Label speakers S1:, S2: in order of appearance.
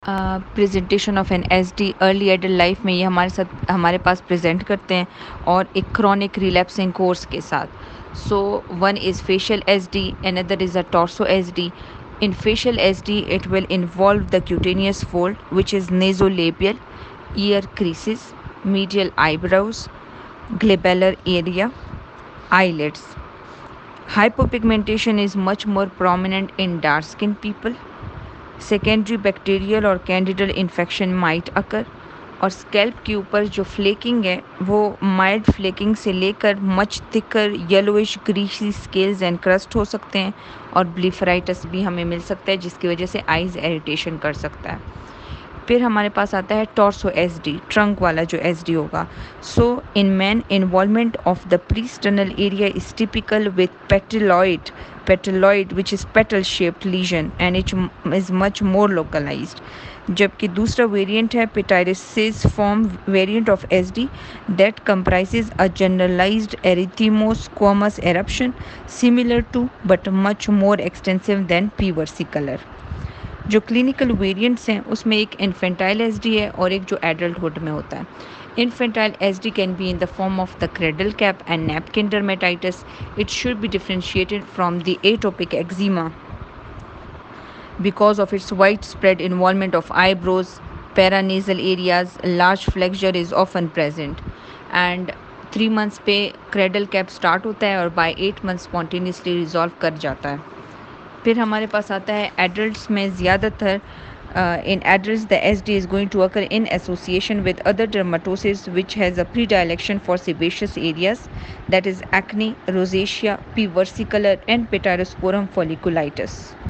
S1: Presentation of an SD early adult life में ये हमारे पास प्रेजेंट करते हैं और एक क्रॉनिक रिलैप्सिंग कोर्स के साथ. So one is facial SD, another is a torso SD. In facial SD, it will involve the cutaneous fold, which is nasolabial, ear creases, medial eyebrows, glabellar area, eyelids. Hypopigmentation is much more prominent in dark-skinned people. Secondary bacterial और candidal infection might occur. और scalp के ऊपर जो flaking है वो mild flaking से लेकर much thicker yellowish greasy scales and crust हो सकते हैं, और ब्लीफराइटिस भी हमें मिल सकता है जिसकी वजह से आइज़ इरिटेशन कर सकता है. फिर हमारे पास आता है टॉर्सो एसडी, ट्रंक वाला जो एसडी होगा. So in man involvement of the presternal area is typical with petaloid which is petal shaped lesion and it is much more localised. जबकि दूसरा वेरिएंट है pityriasis form variant of SD that comprises a generalised erythematosquamous eruption similar to but much more extensive than P versicolor. जो clinical variants हैं उसमें एक infantile SD है और एक जो एडल्टहुड में होता है. Infantile SD can be in the form of the cradle cap and napkin dermatitis. It should be differentiated from the atopic eczema because of its widespread involvement of eyebrows, paranasal areas. Large flexure is often present and 3 months पे cradle cap start होता है और bye 8 month spontaneously resolve कर जाता है. फिर हमारे पास आता है एडल्ट्स में. ज़्यादातर in adults the SD is going to occur in association with other dermatosis which has a predilection for sebaceous areas, that is acne, rosacea, P versicolor and pityrosporum folliculitis.